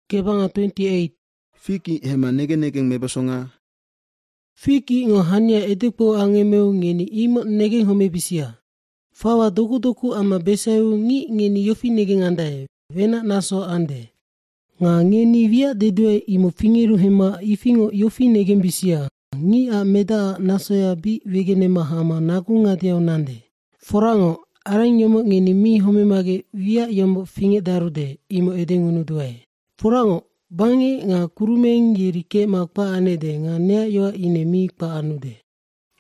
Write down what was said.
Kebanga 28. Fiki hema nege mebesonga. Fiki ngo hanya etekpo angemeu ngeni imo nege homebisia. Fawa doku ama besau ngi ngeni yofi nege ngandae. Vena naso ande. Nga ngeni via dedue imo fingiru hema ifingo yofi nege bisia. Ngi a meda naso ya bi vegene mahama naku ngatiau nande. Forango arang yomo ngeni mi homemage via yomo finge darude imo edengunu duae. Forango bangi nga kurumeng yiri ke makpa anede nga nea yoa ine mi pa anude.